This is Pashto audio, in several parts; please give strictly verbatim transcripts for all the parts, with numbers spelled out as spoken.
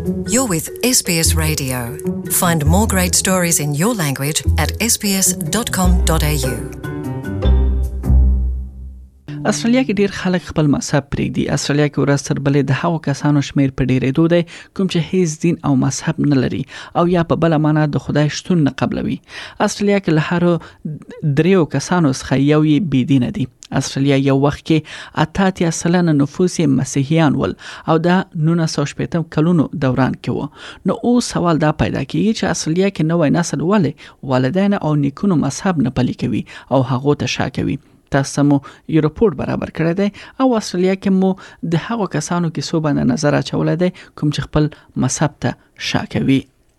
You're with S B S Radio. Find more great stories in your language at s b s dot com dot a u. استرالیا کې ډیر خلک خپل مذهب پرېږدي. استرالیا کې ورځ تر بلې د هغو کسانو شمیر په ډیرېدو دی کوم چې هیڅ دین او مذهب نه لري او یا په بله معنا د خدای شتون نه قبلوي. استرالیا کې له هرو دریو کسانو څخه یو یې بېدینه دي. استرالیا یو وخت کې اته اتیا سلنه نفوس یې مسیحیان ول او دا نولس سوه شپېته کلونو دوران کې و. نو اوس سوال دا پیدا کېږي چې استرالیا کې نوی نسل ولې والدین او نیکونو مذهب نه پلي کوي او هغو ته شا کوي. تاسو مو یو رپورټ برابر کړی دی او استرالیا کې مو د هغو کسانو کې څو باندې نظر اچولی دی کوم چې خپل مذهب ته شا کوي.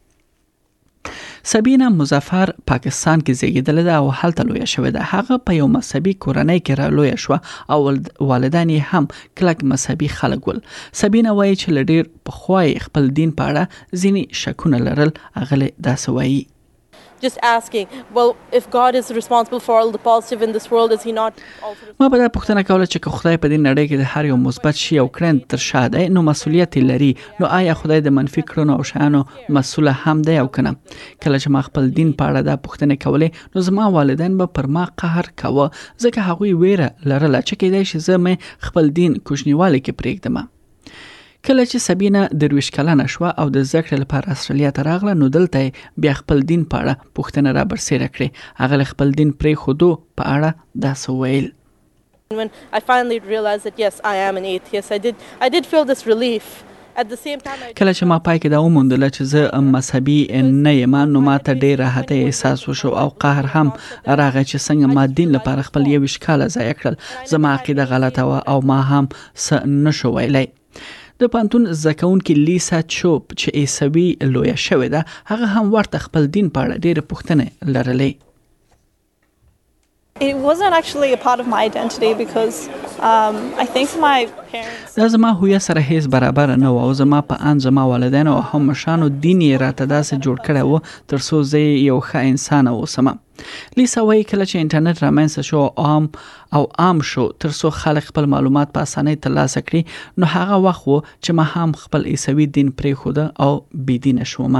سبینه مظفر پاکستان کې زیږیدله ده او هلته لویه شوې ده. هغه په یو مذهبي کورنۍ کې را لویه شوه او والدین یې هم کلک مذهبي خلک ول. سبینه وایي چې له ډېر پخوا یې خپل دین په اړه ځینې شکونه لرل. هغه داسې وایي: just asking, well, if God is responsible for all the positive in this world, is he not also ما په دا پوښتنه کوله چې که خدای په دې نړۍ کې د هر یو مثبت شي او کړن تر شا دی نو مسؤلیت لري، نو آیا خدای د منفي کړنو او شیانو مسؤل هم دی او کنه؟ کله چې ما خپل دین په اړه دا پوښتنه کولې نو زما والدین به پر ما قهر کوه ځکه هغوی ویره لرله چې کېدای شي زه مې خپل دین کوچنیوالي کې پرېږدم. کله چې سبینه درویش کلنه شوه او د زده کړې لپاره استرالیا ته راغله نو دلته بیا خپل دین په اړه پوښتنه را برسېره کړې. هغه خپل دین پرېښودو په اړه داسې ویل: when I finally realized that yes, I am an atheist, I did I did feel this relief. At the same time, کله چې ما پای کې دا وموندله چې زه مذهبي نه یم نو ما ته ډېر راحتۍ احساس وشو او قهر هم راغی چې څنګه ما دین لپاره خپل یویشت کاله ضایع کړل. زما عقیده غلطه وه او ما هم څه نشو ویلی. د پانتون زده کوونکې لیسا چوپ چې عیسوي لویه شوې ده هغه هم ورته خپل دین په اړه ډېرې پوښتنې لرلې. It wasn't actually a part of my identity because um, I think my parents... دا زما هویت سره هیڅ برابر نه و او زما په ان زما والدین او هم مشرانو دین یې راته داسې جوړ کړی و تر څو زه یو ښه انسان اوسم. لیسا وایي کله چې انټرنیټ رامنځته شو عام او عام شو تر څو خلک خپل معلومات په اسانۍ ترلاسه کړي نو هغه وخت و چې ما هم خپل عیسوي دین پرېښوده او بېدینه شوم.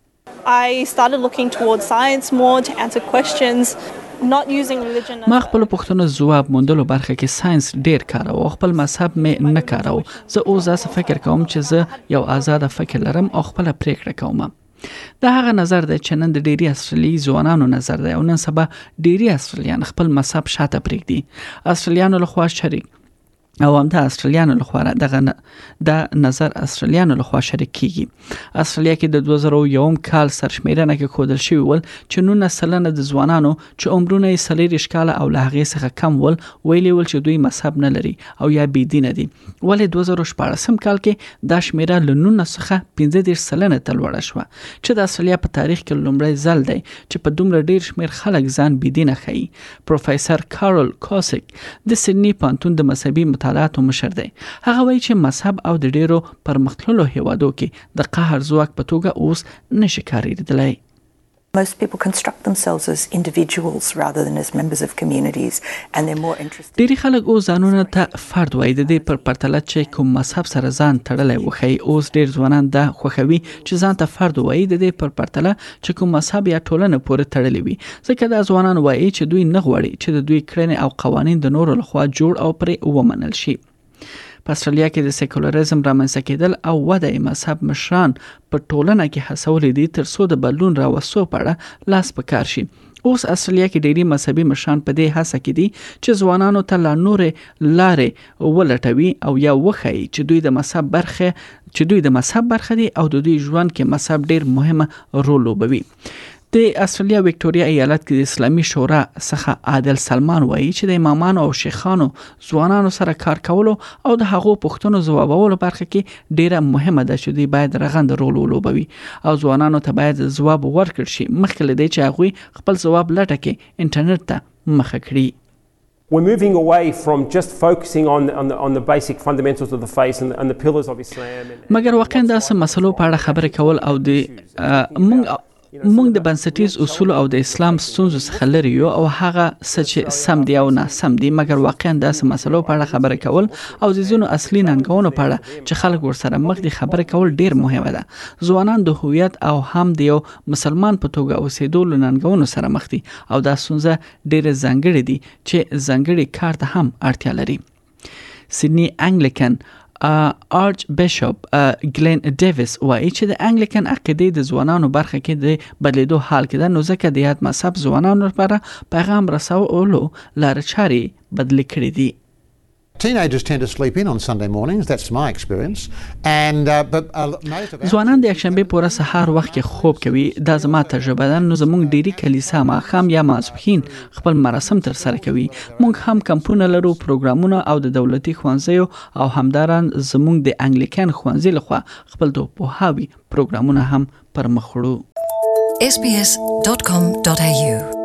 I started looking towards science more to answer questions. Not using religion ما خپل پوښتنو ځواب موندلو برخه کې ساينس ډیر کاروه او خپل مذهب مې نه کاروه. زه اوس داسې فکر کوم چې زه یو آزاده فکر لرم او خپل پریکړه کوم. دا هغه نظر دی چې نن د ډیری استرالیایي ځوانانو نظر دی او نن سبا ډیری استرالیان خپل مذهب شاته پرېږدي. استرالیانو لخوا شریک او هم د استرالیانو لخوا دغه د نظر استرالیانو لخوا شریک کیږي. استرالیا کې د دوه زره یو کال سرشمیرنه کې ښودل شوی ول چې نولس سلنه د ځوانانو چې عمرونه یې څلېرویشت کاله او له هغې څخه کم ول ویلي ول چې دوی مذهب نه لري او یا بېدینه دي. ولې دوه زره شپاړسم کال کې دا شمیره له نولس څخه پنځه دېرش سلنه ته لوړه شوه چې د استرالیا په تاریخ کې لومړی ځل دی چې په دومره ډېر شمېر خلک ځان بېدینه ښیي. پروفیسر کارول کوسک د سیډني پوهنتون د مذهبي مطالعاتو مشر دی. هغه وایي چې مذهب او د ډیرو پرمختللو هیوادو کې د قهر ځواک په توګه اوس نشي کارېدلی. Most people construct themselves as individuals rather than as members of communities and they're more interested. ډېری خلک اوس ځانونه ته فرد وایي د دې پر پرتله چې کوم مذهب سره ځان تړلی وښیي. اوس ډېر ځوانان دا خوښوي چې ځان ته فرد وایي د دې پر پرتله چې کوم مذهب یا ټولنه پورې تړلی وي ځکه دا ځوانان وایي چې دوی نه غواړي چې د دوی کړنې او قوانین د نورو لخوا جوړ او پرې ومنل شي. په استرالیا کې د سیکولرزم رامنځته کېدل او وده یې مذهب مشران په ټولنه کې هڅولي دي تر څو د بدلون راوستو په اړه لاس په کار شي. اوس استرالیا کې ډېری مذهبي مشران په دې هڅه کې دي چې ځوانانو ته لا نورې لارې ولټوي او یا وښایي چې دوی د مذهب برخه چې دوی د مذهب برخه دي او د دوی ژوند کې مذهب ډېر مهمه رول لوبوي. د استرالیا وکټوريا ایالت کې د اسلامي شورا څخه عادل سلمان وایي چې د امامانو او شیخانو ځوانانو سره کار کولو او د هغو پوښتنو ځوابولو برخه کې ډیره مهمه ده چې دوی باید رغند رول ولوبوي او ځوانانو ته باید ځواب ورکړل شي مخکې له دې چې هغوی خپل ځواب لټه کې انټرنیټ ته مخه کړي. We're moving away from just focusing on on the, on the basic fundamentals of the faith and, and the pillars of Islam. مګر واقعا دا سم مسلو په اړه خبرې کول او د موږ موږ د بنسټیز اصول او د اسلام ستونزو څخه لري یو او هغه څه چې سم دی او نه سم دی، مګر واقعا داسې مسلو په اړه خبرې کول او د ځینو اصلي ننګونو په اړه چې خلک ورسره مخ دي خبرې کول ډیر مهمه ده. ځوانان د هویت او هم د یو مسلمان په توګه اوسېدو له ننګونو سره مخ دي او دا ستونزه ډیره ځانګړې دي چې ځانګړي کار ته هم اړتیا لري. سیدنی انګلیکن آرچ بیشپ ګلین ډیویس وایي چې د انګلیکن عقیدې د ځوانانو برخه کې د بدلیدو حال کې ده، نو ځکه د یاد مذهب ځوانانو لپاره پیغام رسولو لارې چارې بدلې کړې دي. Teenagers tend to sleep in on Sunday mornings, that's my experience. And uh, but uh, most of ځوانان د یکشنبه پوره سهار وخت کې خوب کوي، دا زما تجربه ده. نو زموږ ډیری کلیسا ماښام یا ماسپښین خپل مراسم تر سره کوي. موږ هم کمپونه لرو، پروګرامونه او د دولتي ښوونځیو او همدارن زموږ د انګلیکن ښوونځي لخوا خپل د پوهاوي پروګرامونه هم پر مخ وړو. اس بي اس دوت کام دوت اي يو